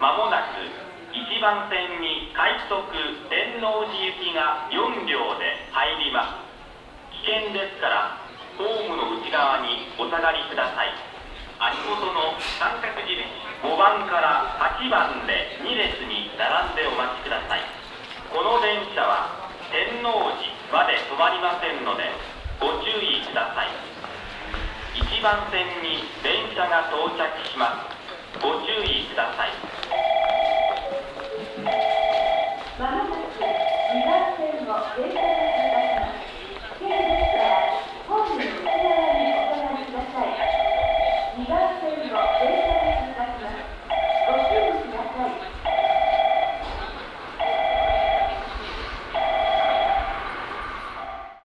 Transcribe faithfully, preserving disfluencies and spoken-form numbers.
まもなくいちばん線に快速天王寺行きがよん両で入ります。危険ですからホームの内側にお下がりください。足元の三角印ごばんからはちばんでに列に並んでお待ちください。この電車は天王寺まで止まりませんのでご注意ください。いちばん線に電車が到着します。ご注意ください。